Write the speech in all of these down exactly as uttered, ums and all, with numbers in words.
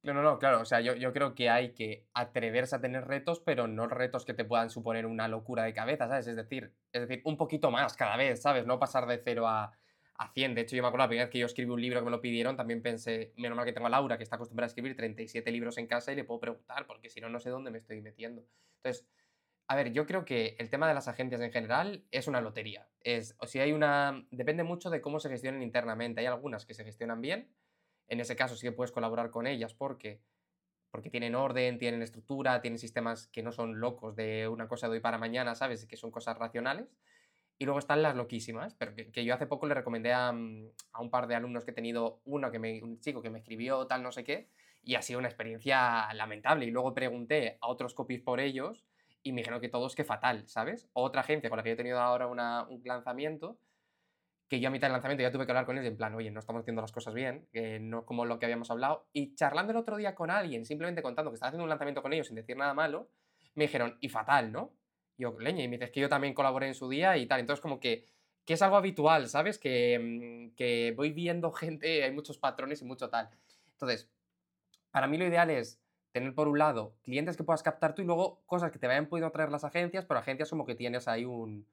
No, no, no, claro, o sea, yo, yo creo que hay que atreverse a tener retos, pero no retos que te puedan suponer una locura de cabeza, ¿sabes? Es decir, es decir, un poquito más cada vez, ¿sabes? No pasar de cero a, a cien. De hecho, yo me acuerdo la primera vez que yo escribí un libro que me lo pidieron, también pensé, menos mal que tengo a Laura, que está acostumbrada a escribir treinta y siete libros en casa y le puedo preguntar, porque si no, no sé dónde me estoy metiendo. Entonces, a ver, yo creo que el tema de las agencias en general es una lotería. Es, o sea, hay una. Depende mucho de cómo se gestionen internamente. Hay algunas que se gestionan bien. En ese caso sí que puedes colaborar con ellas porque porque tienen orden, tienen estructura, tienen sistemas que no son locos de una cosa de hoy para mañana, ¿sabes? Que son cosas racionales. Y luego están las loquísimas, pero que, que yo hace poco le recomendé a, mm, a un par de alumnos que he tenido, uno que me, un chico que me escribió tal no sé qué, y ha sido una experiencia lamentable. Y luego pregunté a otros copies por ellos y me dijeron que todos que fatal, ¿sabes? Otra agencia con la que yo he tenido ahora una- un lanzamiento, que yo a mitad del lanzamiento ya tuve que hablar con ellos en plan, oye, no estamos haciendo las cosas bien, que no es como lo que habíamos hablado. Y charlando el otro día con alguien, simplemente contando que estaba haciendo un lanzamiento con ellos sin decir nada malo, me dijeron, y fatal, ¿no? Y yo, leña, y me dices que yo también colaboré en su día y tal. Entonces, como que, que es algo habitual, ¿sabes? Que, mm, que voy viendo gente, hay muchos patrones y mucho tal. Entonces, para mí lo ideal es tener por un lado clientes que puedas captar tú y luego cosas que te vayan pudiendo traer las agencias, pero agencias como que tienes ahí un,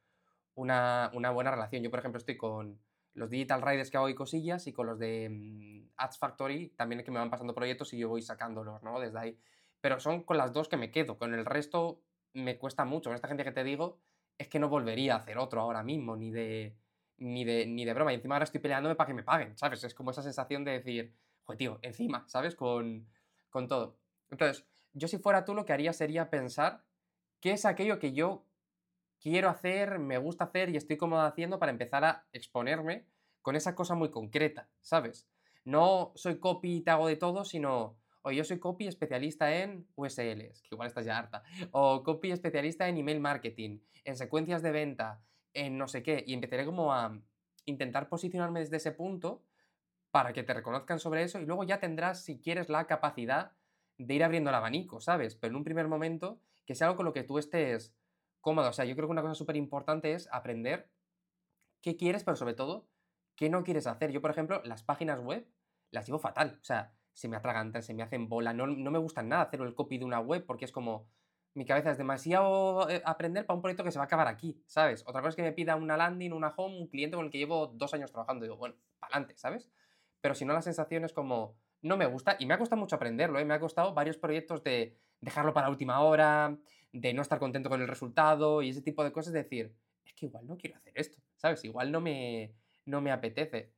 una, una buena relación. Yo, por ejemplo, estoy con los Digital Riders que hago y cosillas y con los de mm, Ads Factory también que me van pasando proyectos y yo voy sacándolos, ¿no? Desde ahí. Pero son con las dos que me quedo. Con el resto me cuesta mucho. Con esta gente que te digo es que no volvería a hacer otro ahora mismo, ni de, ni de, ni de broma. Y encima ahora estoy peleándome para que me paguen, ¿sabes? Es como esa sensación de decir, joder, tío, encima, ¿sabes? Con, con todo. Entonces, yo si fuera tú lo que haría sería pensar qué es aquello que yo quiero hacer, me gusta hacer y estoy cómodo haciendo para empezar a exponerme con esa cosa muy concreta, ¿sabes? No soy copy y te hago de todo, sino, o yo soy copy especialista en U S Ls, que igual estás ya harta, o copy especialista en email marketing, en secuencias de venta, en no sé qué, y empezaré como a intentar posicionarme desde ese punto para que te reconozcan sobre eso y luego ya tendrás, si quieres, la capacidad de ir abriendo el abanico, ¿sabes? Pero en un primer momento, que sea algo con lo que tú estés cómodo. O sea, yo creo que una cosa súper importante es aprender qué quieres, pero sobre todo, qué no quieres hacer. Yo, por ejemplo, las páginas web las llevo fatal. O sea, se me atragantan, se me hacen bola. No, no me gusta nada hacer el copy de una web porque es como. Mi cabeza es demasiado eh, aprender para un proyecto que se va a acabar aquí, ¿sabes? Otra cosa es que me pida una landing, una home, un cliente con el que llevo dos años trabajando. Digo, bueno, para adelante, ¿sabes? Pero si no, la sensación es como. No me gusta. Y me ha costado mucho aprenderlo, ¿eh? Me ha costado varios proyectos de dejarlo para la última hora, de no estar contento con el resultado y ese tipo de cosas. Es decir, es que igual no quiero hacer esto, ¿sabes? Igual no me, no me apetece.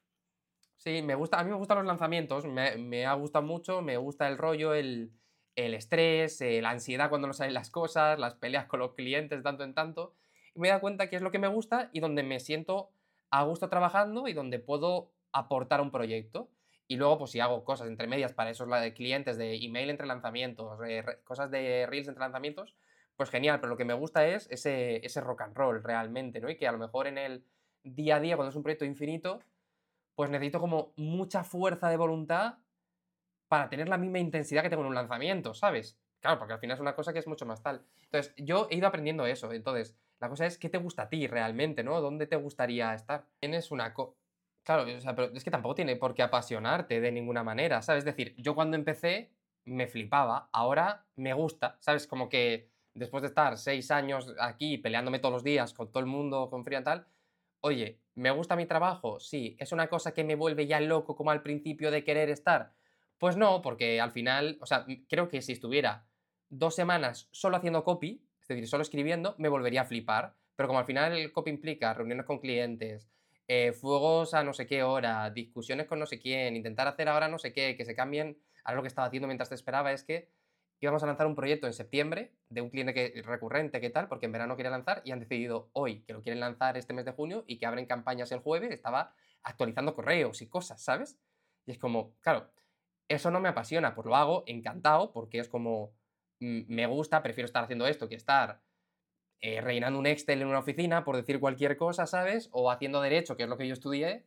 Sí, me gusta, a mí me gustan los lanzamientos, me, me ha gustado mucho, me gusta el rollo, el, el estrés, eh, la ansiedad cuando no salen las cosas, las peleas con los clientes tanto en tanto. Y me he dado cuenta que es lo que me gusta y donde me siento a gusto trabajando y donde puedo aportar un proyecto. Y luego, pues si hago cosas entre medias para esos la de clientes, de email entre lanzamientos, eh, re- cosas de reels entre lanzamientos, pues genial, pero lo que me gusta es ese, ese rock and roll realmente, ¿no? Y que a lo mejor en el día a día, cuando es un proyecto infinito, pues necesito como mucha fuerza de voluntad para tener la misma intensidad que tengo en un lanzamiento, ¿sabes? Claro, porque al final es una cosa que es mucho más tal. Entonces, yo he ido aprendiendo eso. Entonces, la cosa es qué te gusta a ti realmente, ¿no? ¿Dónde te gustaría estar? Tienes una co Claro, o sea, pero es que tampoco tiene por qué apasionarte de ninguna manera, ¿sabes? Es decir, yo cuando empecé me flipaba, ahora me gusta, ¿sabes? Como que después de estar seis años aquí peleándome todos los días con todo el mundo, con fría y tal, oye, ¿me gusta mi trabajo? Sí. ¿Es una cosa que me vuelve ya loco como al principio de querer estar? Pues no, porque al final, o sea, mm, creo que si estuviera dos semanas solo haciendo copy, es decir, solo escribiendo, me volvería a flipar. Pero como al final el copy implica reuniones con clientes, eh, fuegos a no sé qué hora, discusiones con no sé quién, intentar hacer ahora no sé qué, que se cambien. Ahora lo que estaba haciendo mientras te esperaba es que íbamos a lanzar un proyecto en septiembre de un cliente que, recurrente, ¿qué tal? Porque en verano quería lanzar y han decidido hoy que lo quieren lanzar este mes de junio y que abren campañas el jueves. Estaba actualizando correos y cosas, ¿sabes? Y es como, claro, eso no me apasiona, pues lo hago encantado porque es como, mm, me gusta, prefiero estar haciendo esto que estar eh, rellenando un Excel en una oficina, por decir cualquier cosa, ¿sabes? O haciendo derecho, que es lo que yo estudié,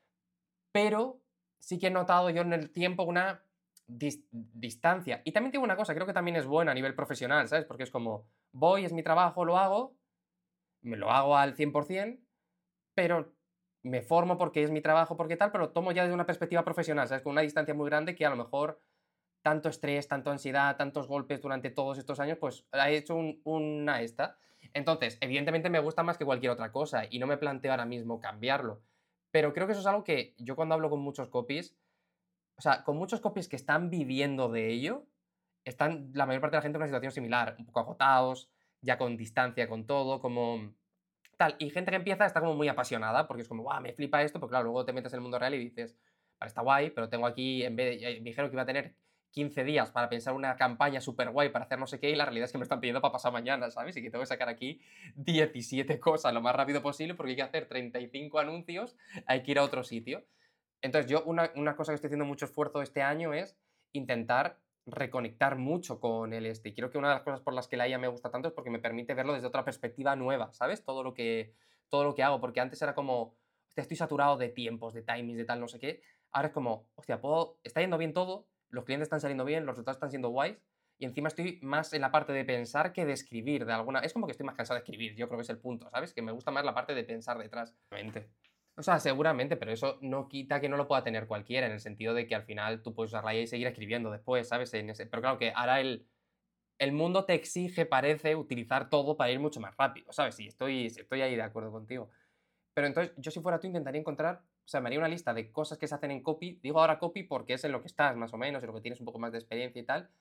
pero sí que he notado yo en el tiempo una dis- distancia. Y también tengo una cosa, creo que también es buena a nivel profesional, ¿sabes? Porque es como, voy, es mi trabajo, lo hago, me lo hago al cien por ciento, pero me formo porque es mi trabajo, porque tal, pero lo tomo ya desde una perspectiva profesional, ¿sabes? Con una distancia muy grande que a lo mejor tanto estrés, tanto ansiedad, tantos golpes durante todos estos años, pues ha hecho un- una esta. Entonces, evidentemente me gusta más que cualquier otra cosa y no me planteo ahora mismo cambiarlo. Pero creo que eso es algo que yo cuando hablo con muchos copies, o sea, con muchos copies que están viviendo de ello, están la mayor parte de la gente en una situación similar, un poco agotados, ya con distancia con todo, como tal. Y gente que empieza está como muy apasionada, porque es como, guau, me flipa esto, porque claro, luego te metes en el mundo real y dices, vale, está guay, pero tengo aquí, en vez de, eh, me dijeron que iba a tener quince días para pensar una campaña súper guay para hacer no sé qué, y la realidad es que me están pidiendo para pasar mañana, ¿sabes? Y que tengo que sacar aquí diecisiete cosas lo más rápido posible, porque hay que hacer treinta y cinco anuncios, hay que ir a otro sitio. Entonces, yo una, una cosa que estoy haciendo mucho esfuerzo este año es intentar reconectar mucho con el este. Y creo que una de las cosas por las que la I A me gusta tanto es porque me permite verlo desde otra perspectiva nueva, ¿sabes? Todo lo que, todo lo que hago, porque antes era como, hostia, estoy saturado de tiempos, de timings, de tal, no sé qué. Ahora es como, hostia, puedo, está yendo bien todo, los clientes están saliendo bien, los resultados están siendo guays, y encima estoy más en la parte de pensar que de escribir, de alguna... Es como que estoy más cansado de escribir, yo creo que es el punto, ¿sabes? Que me gusta más la parte de pensar detrás. Realmente. O sea, seguramente, pero eso no quita que no lo pueda tener cualquiera, en el sentido de que al final tú puedes usar la I A y seguir escribiendo después, ¿sabes? En ese... Pero claro que ahora el, el mundo te exige, parece, utilizar todo para ir mucho más rápido, ¿sabes? Sí, estoy, sí, estoy ahí de acuerdo contigo. Pero entonces, yo si fuera tú intentaría encontrar, o sea, me haría una lista de cosas que se hacen en copy, digo ahora copy porque es en lo que estás, más o menos, en lo que tienes un poco más de experiencia y tal,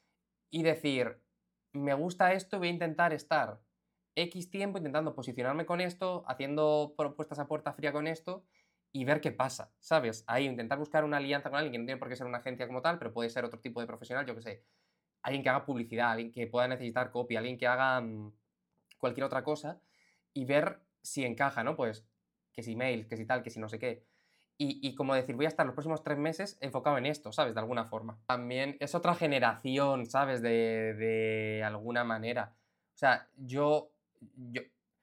y decir, me gusta esto y voy a intentar estar X tiempo intentando posicionarme con esto, haciendo propuestas a puerta fría con esto y ver qué pasa, ¿sabes? Ahí intentar buscar una alianza con alguien que no tiene por qué ser una agencia como tal, pero puede ser otro tipo de profesional, yo que sé, alguien que haga publicidad, alguien que pueda necesitar copy, alguien que haga mm, cualquier otra cosa y ver si encaja, ¿no? Pues que si mail, que si tal, que si no sé qué. Y, y como decir, voy a estar los próximos tres meses enfocado en esto, ¿sabes? De alguna forma. También es otra generación, ¿sabes? De, de alguna manera. O sea, yo, yo,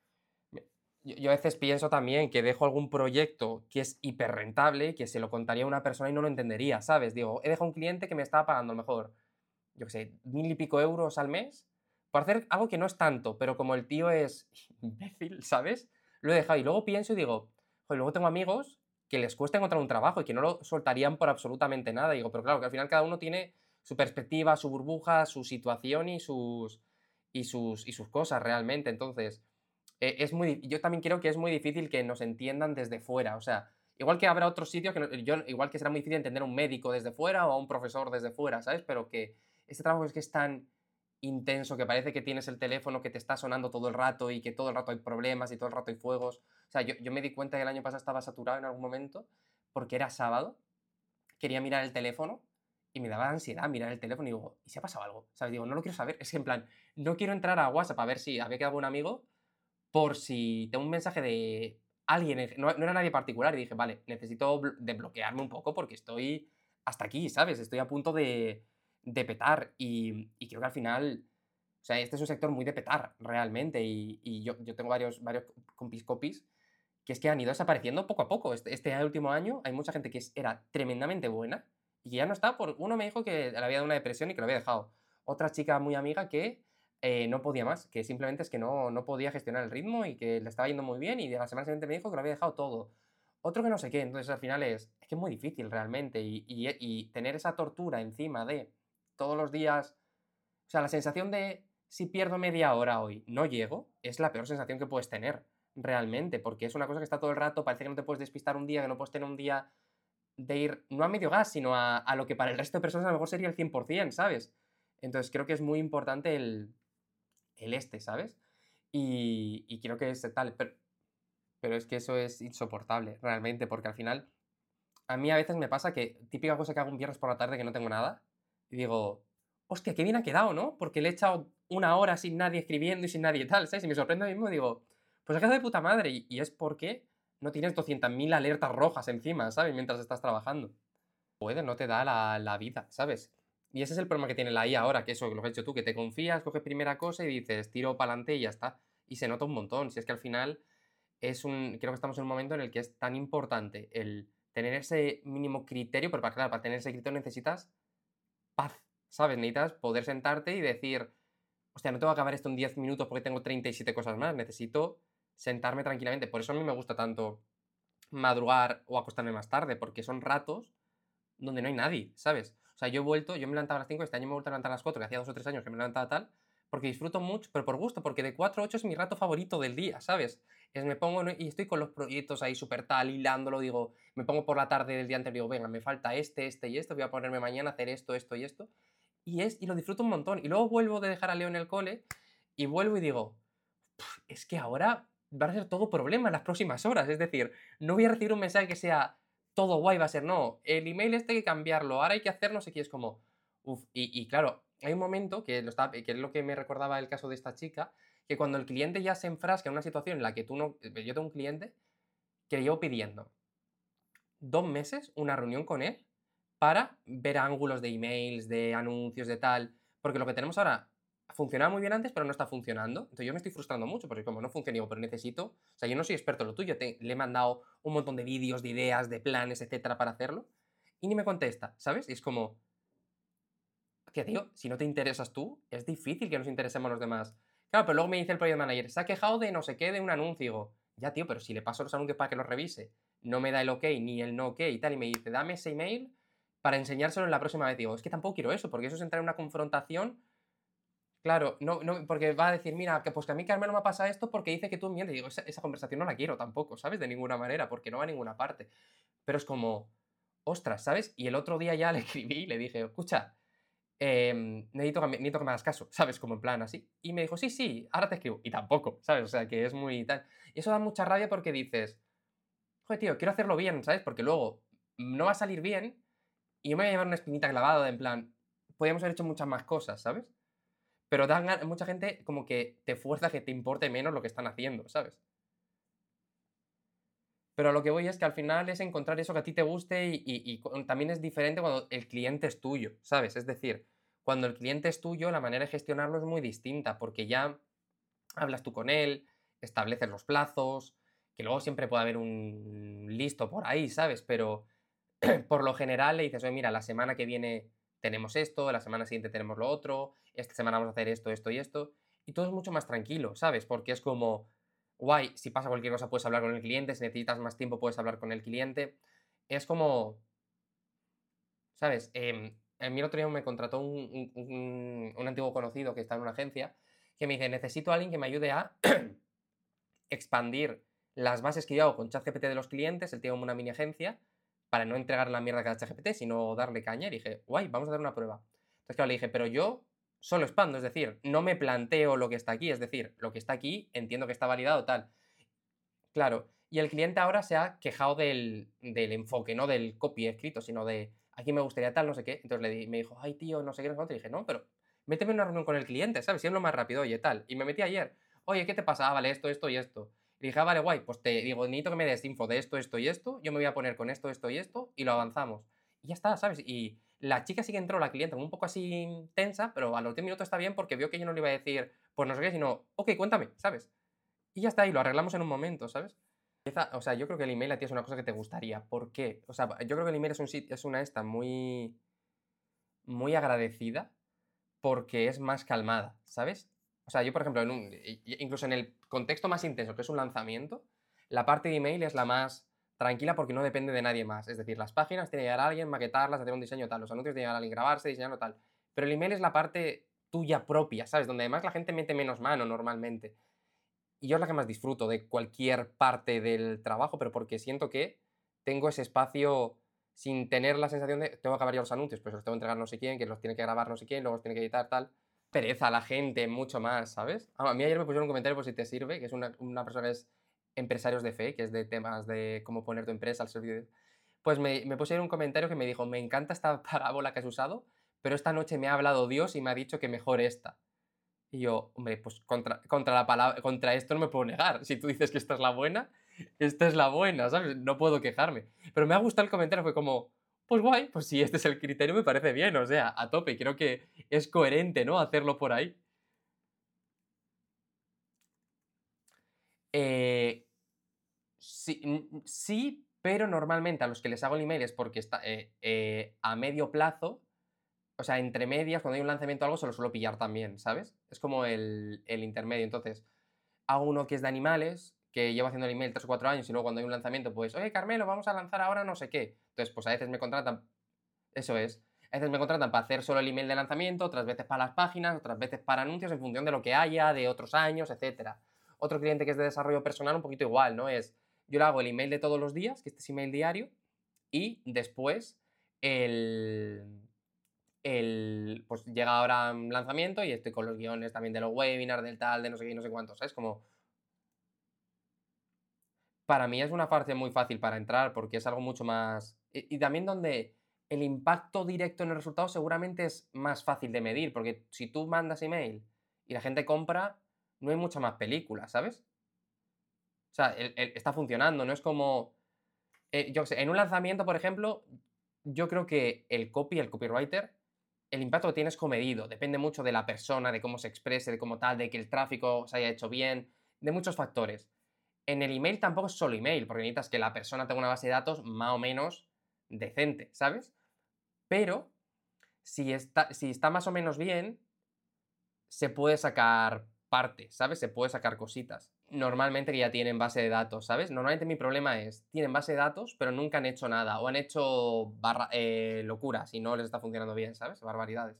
yo yo a veces pienso también que dejo algún proyecto que es hiper rentable, que se lo contaría a una persona y no lo entendería, ¿sabes? Digo, he dejado un cliente que me estaba pagando a lo mejor, yo qué sé, mil y pico euros al mes por hacer algo que no es tanto, pero como el tío es imbécil, ¿sabes? Lo he dejado y luego pienso y digo, joder, luego tengo amigos que les cuesta encontrar un trabajo y que no lo soltarían por absolutamente nada. Y digo, pero claro, que al final cada uno tiene su perspectiva, su burbuja, su situación y sus, y sus, y sus cosas realmente. Entonces, eh, es muy, yo también creo que es muy difícil que nos entiendan desde fuera. O sea, igual que habrá otros sitios que no- yo, igual que será muy difícil entender a un médico desde fuera o a un profesor desde fuera, ¿sabes? Pero que este trabajo es que es tan intenso que parece que tienes el teléfono que te está sonando todo el rato y que todo el rato hay problemas y todo el rato hay fuegos. O sea, yo, yo me di cuenta que el año pasado estaba saturado en algún momento porque era sábado, quería mirar el teléfono y me daba ansiedad mirar el teléfono y digo, ¿y si ha pasado algo? ¿Sabes? Digo, no lo quiero saber. Es que en plan, no quiero entrar a WhatsApp a ver si había quedado un amigo por si tengo un mensaje de alguien, en no, no era nadie particular, y dije, vale, necesito bl- desbloquearme un poco porque estoy hasta aquí, ¿sabes? Estoy a punto de, de petar y, y creo que al final, o sea, este es un sector muy de petar realmente y, y yo, yo tengo varios, varios compis copis que es que han ido desapareciendo poco a poco. Este, este último año hay mucha gente que es- era tremendamente buena y que ya no está por... Uno me dijo que le había dado una depresión y que lo había dejado. Otra chica muy amiga que eh, no podía más, que simplemente es que no, no podía gestionar el ritmo y que le estaba yendo muy bien y de la semana siguiente me dijo que lo había dejado todo. Otro que no sé qué, entonces al final es, es que es muy difícil realmente y, y- y tener esa tortura encima de todos los días, o sea, la sensación de si pierdo media hora hoy, no llego, es la peor sensación que puedes tener realmente, porque es una cosa que está todo el rato, parece que no te puedes despistar un día, que no puedes tener un día de ir no a medio gas, sino a, a lo que para el resto de personas a lo mejor sería el cien por cien, ¿sabes? Entonces creo que es muy importante el, el este, ¿sabes? Y, y creo que es tal, pero, pero es que eso es insoportable, realmente, porque al final, a mí a veces me pasa que, típica cosa que hago un viernes por la tarde que no tengo nada, y digo, hostia, qué bien ha quedado, ¿no? Porque le he echado una hora sin nadie escribiendo y sin nadie tal, ¿sabes? Y me sorprende a mí mismo y digo, pues ha quedado de puta madre, y, y es porque no tienes doscientas mil alertas rojas encima, ¿sabes? Mientras estás trabajando. Puede, no te da la, la vida, ¿sabes? Y ese es el problema que tiene la I A ahora, que eso, lo que has hecho tú, que te confías, coges primera cosa y dices, tiro para adelante y ya está. Y se nota un montón. Si es que al final es un. Creo que estamos en un momento en el que es tan importante el tener ese mínimo criterio, pero para, claro, para tener ese criterio necesitas paz, ¿sabes? Necesitas poder sentarte y decir, hostia, no tengo que acabar esto en diez minutos porque tengo treinta y siete cosas más. Necesito sentarme tranquilamente. Por eso a mí me gusta tanto madrugar o acostarme más tarde, porque son ratos donde no hay nadie, ¿sabes? O sea, yo he vuelto, yo me levantaba a las cinco, este año me he vuelto a levantar a las cuatro, que hacía dos o tres años que me levantaba tal, porque disfruto mucho, pero por gusto, porque de cuatro a ocho es mi rato favorito del día, ¿sabes? Es me pongo ¿no? y estoy con los proyectos ahí súper tal, hilándolo, digo, me pongo por la tarde del día anterior, digo, venga, me falta este, este y esto, voy a ponerme mañana a hacer esto, esto y esto. Y, es, y lo disfruto un montón. Y luego vuelvo de dejar a Leo en el cole y vuelvo y digo, es que ahora va a ser todo problema en las próximas horas. Es decir, no voy a recibir un mensaje que sea todo guay, va a ser, no, el email este hay que cambiarlo, ahora hay que hacer no sé qué, es como, uff, y, y, claro, hay un momento que, lo estaba, que es lo que me recordaba el caso de esta chica, que cuando el cliente ya se enfrasca en una situación en la que tú no, yo tengo un cliente que le llevo pidiendo dos meses una reunión con él para ver ángulos de emails, de anuncios, de tal, porque lo que tenemos ahora funcionaba muy bien antes, pero no está funcionando. Entonces yo me estoy frustrando mucho, porque como no funciona, digo, pero necesito, o sea, yo no soy experto en lo tuyo, te- le he mandado un montón de vídeos, de ideas, de planes, etcétera, para hacerlo, y ni me contesta, ¿sabes? Y es como, que tío, si no te interesas tú, es difícil que nos interesemos los demás. Claro, pero luego me dice el project manager, se ha quejado de no sé qué, de un anuncio, y digo, ya tío, pero si le paso los anuncios para que los revise, no me da el ok ni el no ok y tal, y me dice, dame ese email para enseñárselo en la próxima vez. Digo, es que tampoco quiero eso, porque eso es entrar en una confrontación. Claro, no, no, porque va a decir, mira, que pues que a mí Carmelo me pasa esto porque dice que tú mientes. Y digo, esa, esa conversación no la quiero tampoco, ¿sabes? De ninguna manera, porque no va a ninguna parte. Pero es como, ostras, ¿sabes? Y el otro día ya le escribí y le dije, escucha, em, necesito, que me, necesito que me hagas caso, ¿sabes? Como en plan así. Y me dijo, sí, sí, ahora te escribo. Y tampoco, ¿sabes? O sea, que es muy tal. Y eso da mucha rabia porque dices, joder, tío, quiero hacerlo bien, ¿sabes? Porque luego no va a salir bien y yo me voy a llevar una espinita clavada de en plan, podríamos haber hecho muchas más cosas, ¿sabes? Pero dan gan- mucha gente como que te fuerza a que te importe menos lo que están haciendo, ¿sabes? Pero a lo que voy es que al final es encontrar eso que a ti te guste y, y- y cu- también es diferente cuando el cliente es tuyo, ¿sabes? Es decir, cuando el cliente es tuyo, la manera de gestionarlo es muy distinta, porque ya hablas tú con él, estableces los plazos, que luego siempre puede haber un listo por ahí, ¿sabes? Pero por lo general le dices, oye, mira, la semana que viene tenemos esto, la semana siguiente tenemos lo otro, esta semana vamos a hacer esto, esto y esto, y todo es mucho más tranquilo, ¿sabes? Porque es como, guay, si pasa cualquier cosa puedes hablar con el cliente, si necesitas más tiempo puedes hablar con el cliente. Es como, ¿sabes? Em, a mí el otro día me contrató un, un- un- un antiguo conocido que está en una agencia que me dice, necesito a alguien que me ayude a expandir las bases que yo hago con ChatGPT de los clientes, él tiene como una mini agencia, para no entregar la mierda a cada ChatGPT, sino darle caña. Y dije, guay, vamos a hacer una prueba. Entonces, claro, le dije, pero yo solo expando, es decir, no me planteo lo que está aquí, es decir, lo que está aquí entiendo que está validado, tal. Claro, y el cliente ahora se ha quejado del, del enfoque, no del copy escrito, sino de aquí me gustaría tal, no sé qué. Entonces le di- me dijo, ay, tío, no sé qué, no sé cuánto. Y dije, no, pero méteme en una reunión con el cliente, ¿sabes? Si es lo más rápido, oye, tal. Y me metí ayer, oye, ¿qué te pasa? Ah, vale, esto, esto y esto. Y dije, ah, vale, guay, pues te digo, necesito que me des info de esto, esto y esto. Yo me voy a poner con esto, esto y esto, y lo avanzamos. Y ya está, ¿sabes? Y la chica sí que entró, la clienta, un poco así tensa, pero a los diez minutos está bien porque vio que yo no le iba a decir, pues no sé qué, sino, ok, cuéntame, ¿sabes? Y ya está, y lo arreglamos en un momento, ¿sabes? Empieza o sea, yo creo que el email a ti es una cosa que te gustaría. ¿Por qué? O sea, yo creo que el email es un sit es una esta muy muy agradecida, porque es más calmada, ¿sabes? O sea, yo, por ejemplo, en un i i incluso en el contexto más intenso, que es un lanzamiento, la parte de email es la más tranquila porque no depende de nadie más. Es decir, las páginas tiene que llegar alguien, maquetarlas, hacer un diseño tal, los anuncios tiene que llegar alguien, grabarse, diseñarlo tal. Pero el email es la parte tuya propia, ¿sabes? Donde además la gente mete menos mano normalmente. Y yo es la que más disfruto de cualquier parte del trabajo, pero porque siento que tengo ese espacio sin tener la sensación de tengo que acabar ya los anuncios, pues los tengo que entregar no sé quién, que los tiene que grabar no sé quién, luego los tiene que editar tal. Pereza a la gente, mucho más, ¿sabes? Ah, a mí ayer me pusieron un comentario por si te sirve, que es una, una persona que es empresarios de fe, que es de temas de cómo poner tu empresa al servicio. de- Pues me, me pusieron un comentario que me dijo, me encanta esta parábola que has usado, pero esta noche me ha hablado Dios y me ha dicho que mejor esta. Y yo, hombre, pues contra, contra la palabra, contra esto no me puedo negar. Si tú dices que esta es la buena, esta es la buena, ¿sabes? No puedo quejarme. Pero me ha gustado el comentario, fue como, pues guay, pues si este es el criterio me parece bien, o sea, a tope. Creo que es coherente, ¿no? Hacerlo por ahí. Eh, sí, mm, sí, pero normalmente a los que les hago el email es porque está eh, eh, a medio plazo, o sea, entre medias, cuando hay un lanzamiento o algo, se lo suelo pillar también, ¿sabes? Es como el, el intermedio. Entonces, hago uno que es de animales, que llevo haciendo el email tres o cuatro años y luego cuando hay un lanzamiento, pues, oye, Carmelo, vamos a lanzar ahora no sé qué. Entonces, pues a veces me contratan, eso es. A veces me contratan para hacer solo el email de lanzamiento, otras veces para las páginas, otras veces para anuncios, en función de lo que haya, de otros años, etcétera. Otro cliente que es de desarrollo personal, un poquito igual, ¿no? Es, yo le hago el email de todos los días, que este es email diario, y después el, el, pues llega ahora un lanzamiento y estoy con los guiones también de los webinars, del tal, de no sé qué, y no sé cuántos, ¿sabes? Como, para mí es una fase muy fácil para entrar porque es algo mucho más... Y, y también donde el impacto directo en el resultado seguramente es más fácil de medir, porque si tú mandas email y la gente compra, no hay mucha más película, ¿sabes? O sea, el- el- está funcionando, no es como... eh, yo qué sé, en un lanzamiento, por ejemplo, yo creo que el copy, el copywriter, el impacto que tiene es comedido. Depende mucho de la persona, de cómo se exprese, de cómo tal, de que el tráfico se haya hecho bien, de muchos factores. En el email tampoco es solo email, porque necesitas que la persona tenga una base de datos más o menos decente, ¿sabes? Pero si está, si está más o menos bien, se puede sacar parte, ¿sabes? Se puede sacar cositas. Normalmente que ya tienen base de datos, ¿sabes? Normalmente mi problema es, tienen base de datos, pero nunca han hecho nada, o han hecho barra, eh, locuras y no les está funcionando bien, ¿sabes? Barbaridades.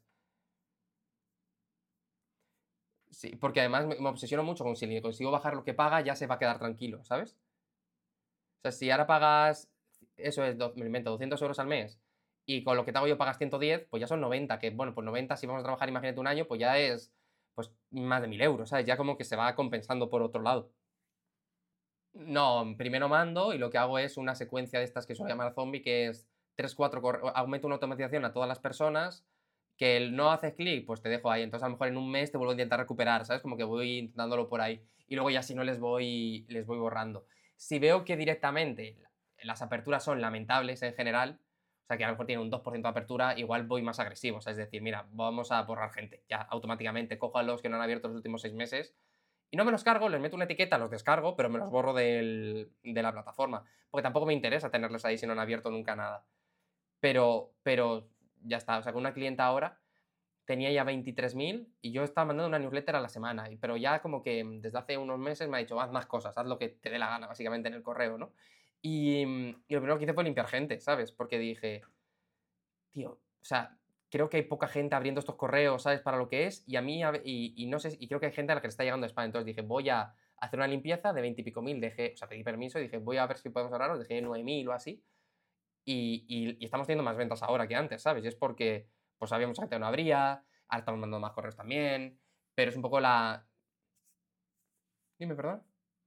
Sí, porque además me, me obsesiono mucho con si le consigo bajar lo que paga, ya se va a quedar tranquilo, ¿sabes? O sea, si ahora pagas, eso es, do- me lo invento, doscientos euros al mes, y con lo que te hago yo pagas ciento diez, pues ya son noventa, que bueno, pues noventa si vamos a trabajar, imagínate un año, pues ya es pues más de mil euros, ¿sabes? Ya como que se va compensando por otro lado. No, primero mando y lo que hago es una secuencia de estas que suelo llamar zombie, que es tres cuatro corre- aumento una automatización a todas las personas, que el no haces clic, pues te dejo ahí. Entonces a lo mejor en un mes te vuelvo a intentar recuperar, ¿sabes? Como que voy intentándolo por ahí. Y luego ya si no les voy, les voy borrando. Si veo que directamente las aperturas son lamentables en general, o sea que a lo mejor tiene un dos por ciento de apertura, igual voy más agresivo. O sea, es decir, mira, vamos a borrar gente. Ya automáticamente cojo a los que no han abierto los últimos seis meses y no me los cargo, les meto una etiqueta, los descargo, pero me los borro del- de la plataforma. Porque tampoco me interesa tenerlos ahí si no han abierto nunca nada. Pero, pero ya está. O sea, con una clienta ahora tenía ya veintitrés mil y yo estaba mandando una newsletter a la semana. y- Pero ya como que mm, desde hace unos meses me ha dicho, haz más cosas, haz lo que te dé la gana, básicamente, en el correo, ¿no? Y, mm, y lo primero que hice fue limpiar gente, ¿sabes? Porque dije, tío, o sea, creo que hay poca gente abriendo estos correos, ¿sabes? Para lo que es, y a mí, a ve- y, y no sé, y creo que hay gente a la que le está llegando spam. Entonces dije, voy a hacer una limpieza de veinte y pico mil, dejé, o sea, pedí permiso y dije, voy a ver si podemos ahorrar, dejé nueve mil o así, y, y- y estamos teniendo más ventas ahora que antes, ¿sabes? Y es porque, pues había mucha gente que no abría, ahora estamos mandando más correos también, pero es un poco la... Dime, perdón.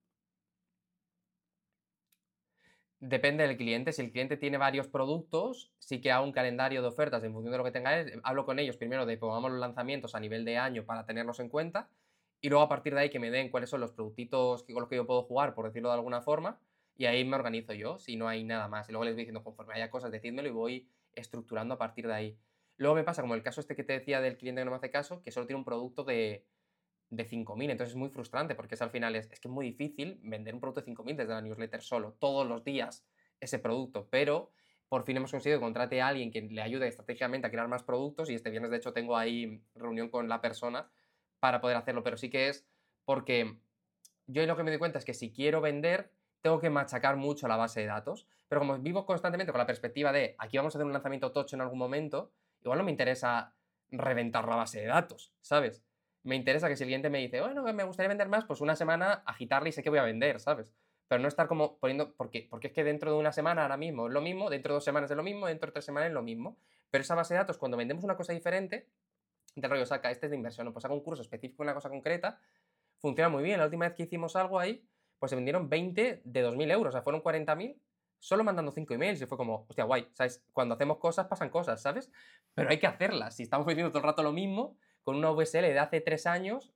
Depende del cliente. Si el cliente tiene varios productos, sí que hago un calendario de ofertas en función de lo que tenga él. Hablo con ellos primero de pongamos los lanzamientos a nivel de año para tenerlos en cuenta. Y luego a partir de ahí que me den cuáles son los productitos que- con los que yo puedo jugar, por decirlo de alguna forma. Y ahí me organizo yo, si no hay nada más. Y luego les voy diciendo, conforme haya cosas, decídmelo y voy estructurando a partir de ahí. Luego me pasa como el caso este que te decía del cliente que no me hace caso, que solo tiene un producto de, de cinco mil. Entonces es muy frustrante porque es al final es, es que es muy difícil vender un producto de cinco mil desde la newsletter solo, todos los días ese producto, pero por fin hemos conseguido que contrate a alguien que le ayude estratégicamente a crear más productos y este viernes de hecho tengo ahí reunión con la persona para poder hacerlo, pero sí que es porque yo lo que me doy cuenta es que si quiero vender tengo que machacar mucho la base de datos, pero como vivo constantemente con la perspectiva de aquí vamos a hacer un lanzamiento tocho en algún momento, igual no me interesa reventar la base de datos, ¿sabes? Me interesa que si el cliente me dice, bueno, me gustaría vender más, pues una semana agitarle y sé que voy a vender, ¿sabes? Pero no estar como poniendo, porque, porque es que dentro de una semana ahora mismo es lo mismo, dentro de dos semanas es lo mismo, dentro de tres semanas es lo mismo. Pero esa base de datos, cuando vendemos una cosa diferente, de rollo, saca, este es de inversión, o pues haga un curso específico en una cosa concreta, funciona muy bien. La última vez que hicimos algo ahí, pues se vendieron veinte de dos mil euros, o sea, fueron cuarenta mil solo mandando cinco emails y fue como, hostia, guay, ¿sabes? Cuando hacemos cosas pasan cosas, ¿sabes? Pero hay que hacerlas. Si estamos vendiendo todo el rato lo mismo, con una V S L de hace tres años,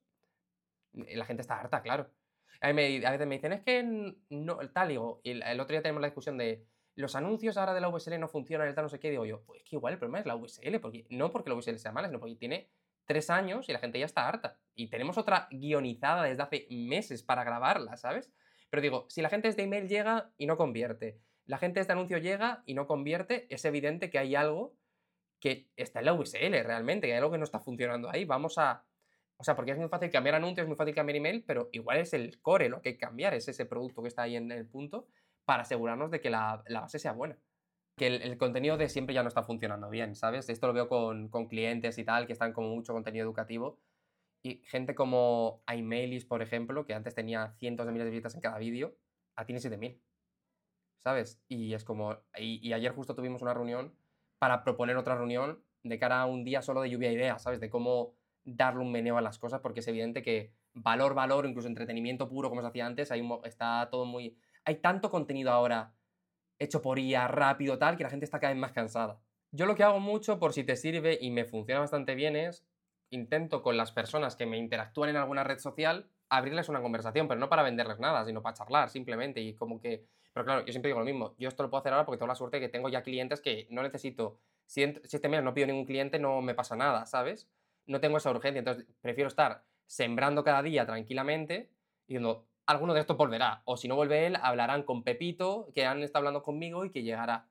la gente está harta, claro. A, mí me- a veces me dicen, es que no, tal, digo, y el, el otro día tenemos la discusión de los anuncios ahora de la V S L no funcionan, el tal, no sé qué, digo yo, pues es que igual el problema es la V S L, porque, no porque la V S L sea mala, sino porque tiene tres años y la gente ya está harta. Y tenemos otra guionizada desde hace meses para grabarla, ¿sabes? Pero digo, si la gente desde email llega y no convierte, la gente desde anuncio llega y no convierte, es evidente que hay algo que está en la V S L realmente, que hay algo que no está funcionando ahí. Vamos a... O sea, porque es muy fácil cambiar anuncios, es muy fácil cambiar email, pero igual es el core lo que hay que cambiar, es ese producto que está ahí en el punto para asegurarnos de que la, la base sea buena. que el, el contenido de siempre ya no está funcionando bien, ¿sabes? Esto lo veo con, con clientes y tal, que están como mucho contenido educativo. Y gente como Aimailis, por ejemplo, que antes tenía cientos de miles de visitas en cada vídeo, ahora tiene siete mil, ¿sabes? Y es como. Y, y ayer justo tuvimos una reunión para proponer otra reunión de cara a un día solo de lluvia de ideas, ¿sabes? De cómo darle un meneo a las cosas, porque es evidente que valor, valor, incluso entretenimiento puro como se hacía antes, hay un mo- está todo muy. Hay tanto contenido ahora hecho por I A, rápido, tal, que la gente está cada vez más cansada. Yo lo que hago mucho, por si te sirve y me funciona bastante bien, es intento con las personas que me interactúan en alguna red social abrirles una conversación, pero no para venderles nada, sino para charlar simplemente y como que. Pero claro, yo siempre digo lo mismo, yo esto lo puedo hacer ahora porque tengo la suerte de que tengo ya clientes que no necesito. Si, ent- si este mes no pido ningún cliente, no me pasa nada, ¿sabes? No tengo esa urgencia, entonces prefiero estar sembrando cada día tranquilamente y diciendo, alguno de estos volverá. O si no vuelve él, hablarán con Pepito, que han estado hablando conmigo y que llegará.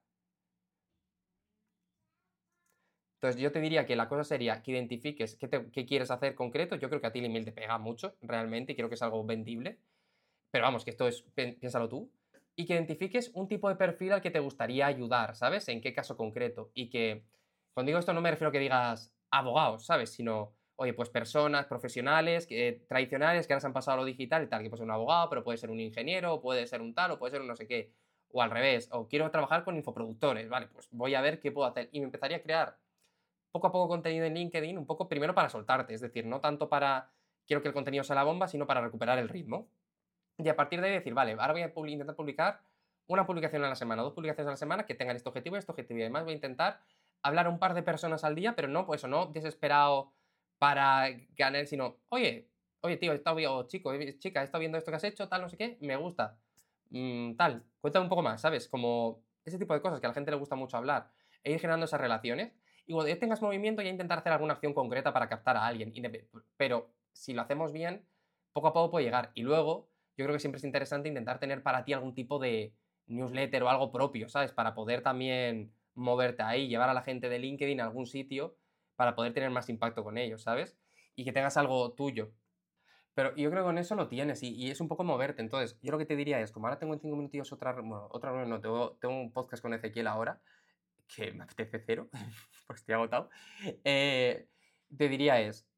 Entonces, yo te diría que la cosa sería que identifiques qué, te- qué quieres hacer concreto. Yo creo que a ti el email te pega mucho, realmente, y creo que es algo vendible. Pero vamos, que esto es, pen- piénsalo tú. Y que identifiques un tipo de perfil al que te gustaría ayudar, ¿sabes? En qué caso concreto. Y que, cuando digo esto, no me refiero a que digas abogados, ¿sabes? Sino, oye, pues personas profesionales, que, tradicionales, que ahora se han pasado a lo digital y tal, que puede ser un abogado, pero puede ser un ingeniero, o puede ser un tal, o puede ser un no sé qué. O al revés, o quiero trabajar con infoproductores, ¿vale? Pues voy a ver qué puedo hacer. Y me empezaría a crear poco a poco contenido en LinkedIn, un poco primero para soltarte, es decir, no tanto para quiero que el contenido sea la bomba, sino para recuperar el ritmo. Y a partir de ahí decir, vale, ahora voy a publi- intentar publicar una publicación a la semana, dos publicaciones a la semana que tengan este objetivo y este objetivo. Y además voy a intentar hablar a un par de personas al día, pero no, pues eso, no desesperado para ganar, sino, oye, oye, tío, he estado viendo, o chico, he- chica, he estado viendo esto que has hecho, tal, no sé qué, me gusta, mm, tal, cuéntame un poco más, ¿sabes? Como ese tipo de cosas que a la gente le gusta mucho hablar, e ir generando esas relaciones. Y cuando ya tengas movimiento, ya intentar hacer alguna acción concreta para captar a alguien. Indep- Pero si lo hacemos bien, poco a poco puede llegar. Y luego, yo creo que siempre es interesante intentar tener para ti algún tipo de newsletter o algo propio, ¿sabes? Para poder también moverte ahí, llevar a la gente de LinkedIn a algún sitio para poder tener más impacto con ellos, ¿sabes? Y que tengas algo tuyo. Pero yo creo que con eso lo tienes y, y es un poco moverte. Entonces, yo lo que te diría es, como ahora tengo en cinco minutillos otra, re- bueno, otra reunión, no, tengo, tengo un podcast con Ezequiel ahora, que me apetece cero, pues estoy agotado. Eh, te diría es,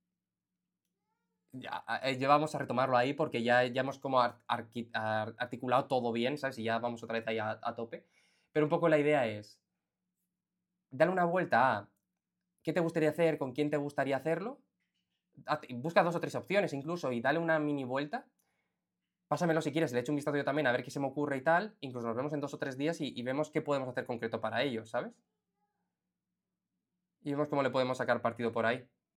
ya, a- eh, ya vamos a retomarlo ahí porque ya, ya hemos como ar- arqui- ar- articulado todo bien, ¿sabes? Y ya vamos otra vez ahí a, a tope. Pero un poco la idea es, dale una vuelta a qué te gustaría hacer, con quién te gustaría hacerlo. haz- Busca dos o tres opciones incluso y dale una mini vuelta. Pásamelo si quieres, le echo un vistazo yo también a ver qué se me ocurre y tal. Incluso nos vemos en dos o tres días y, y vemos qué podemos hacer concreto para ello, ¿sabes? Y vemos cómo le podemos sacar partido por ahí.